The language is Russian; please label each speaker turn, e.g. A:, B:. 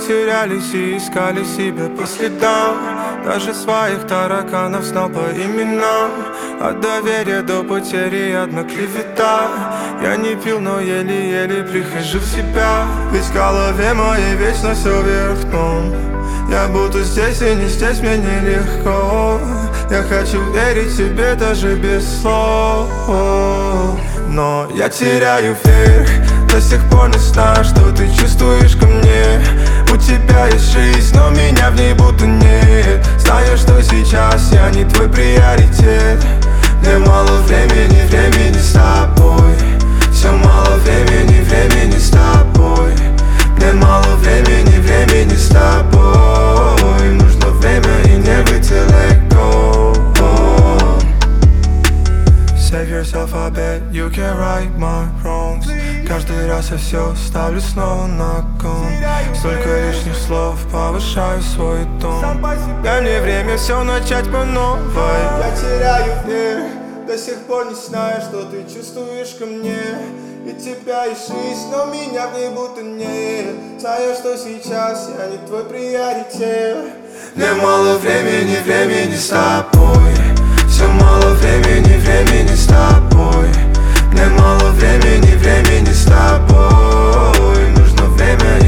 A: терялись и искали себя по следам. Даже своих тараканов знал по именам. От доверия до потери одна клевета. Я не пил, но еле-еле прихожу в себя. Ведь в голове моей вечно все вверх дном. Я будто здесь и не здесь, мне нелегко. Я хочу верить тебе даже без слов. Но я теряю верх. До сих пор не знаю, что ты чувствуешь ко мне. У тебя есть жизнь, но меня в ней будто нет. Знаю, что сейчас я не твой приоритет. Мне мало времени, времени с тобой. Все мало времени, времени с тобой. Мне мало времени, времени с тобой. Нужно время и нервы to let go. Save yourself, I bet you can right my wrongs. Каждый раз я все ставлю снова на кон. Столько лишних слов, повышаю свой тон. Дай мне время все начать по новой. Я теряю верх, до сих пор не знаю, что ты чувствуешь ко мне. Ведь тебя и жизнь, но меня в ней будто нет. Знаю, что сейчас я не твой приоритет. Мне мало времени, времени с тобой. Все мало времени, времени с тобой. Мне мало времени, времени с тобой. Нужно время.